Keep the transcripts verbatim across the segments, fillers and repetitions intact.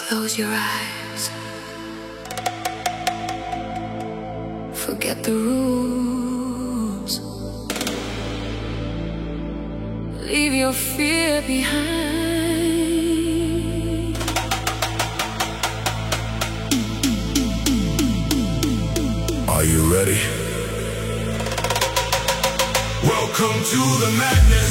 Close your eyes. Forget the rules. Leave your fear behind. Are you ready? Welcome to the madness.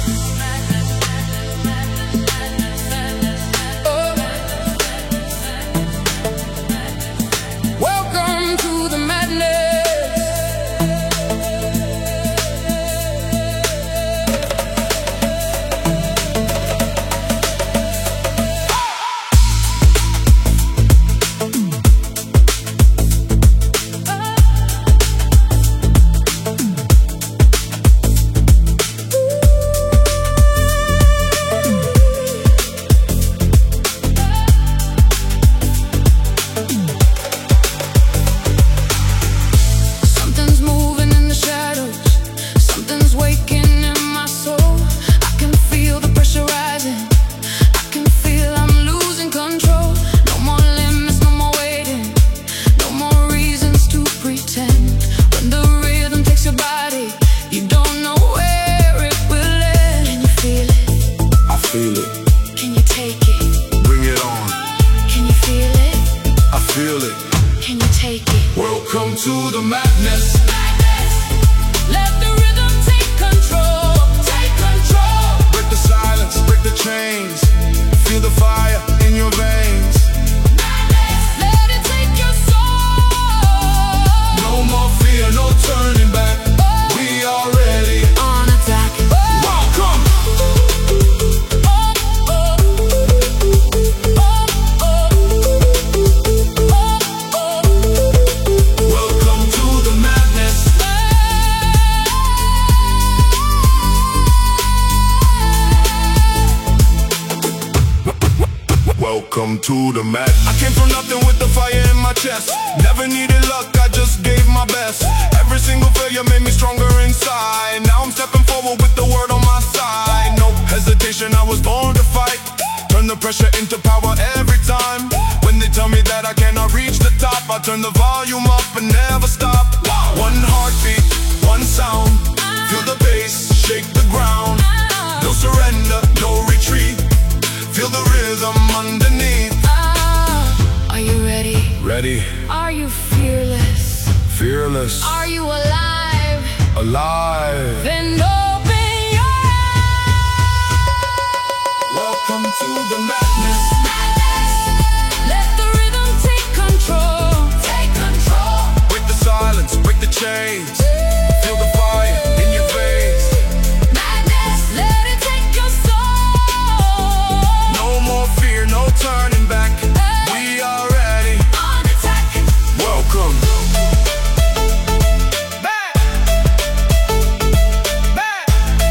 Can you take it? Bring it on. Can you feel it? I feel it. Can you take it? Welcome to the madness. Let the rhythm take control. Take control. Break the silence, break the chains. Feel the fire in your veins. Let it take your soul. No more fear, no turning back. We are ready. On attack. Welcome. Welcome to the mat. I came from nothing with the fire in my chest. Never needed luck, I just gave my best. Every single failure made me stronger inside. Now I'm stepping forward with the word on my side. No hesitation, I was born to fight. Turn the pressure into power every time. When they tell me that I cannot reach the top, I turn the volume up and never stop. One heartbeat, one sound. Feel the bass, shake the ground. No surrender, no retreat. Feel the rhythm underneath. Ah, are you ready? Ready. Are you fearless? Fearless. Are you alive? Alive. Then open your eyes. Welcome to the madness. Let the rhythm take control. Take control. Break the silence, break the chains. Feel the fire in your face. Madness. Let it take your soul. No more fear, no turning back. We are ready. On attack. Welcome. Back. Back.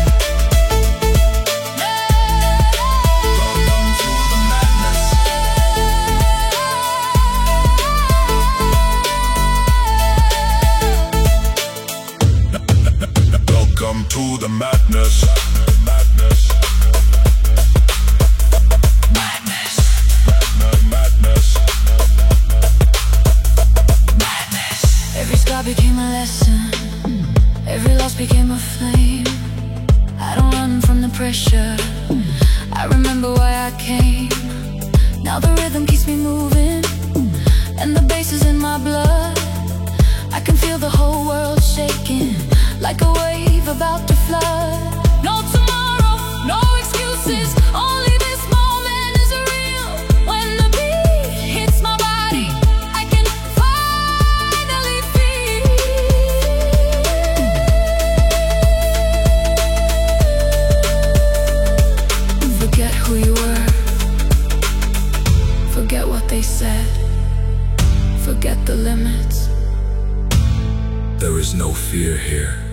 Welcome to the madness. Welcome to the madness. Madness. Madness. Madness. Madness. Every scar became a lesson. Every loss became a flame. I don't run from the pressure. I remember why I came. Now the rhythm keeps me moving, and the bass is in my blood. I can feel the whole world shaking, like a wave about to flood. No tomorrow, no excuses, only this moment is real. When the beat hits my body, I can finally feel. Forget who you were. Forget what they said. Forget the limits. There is no fear here.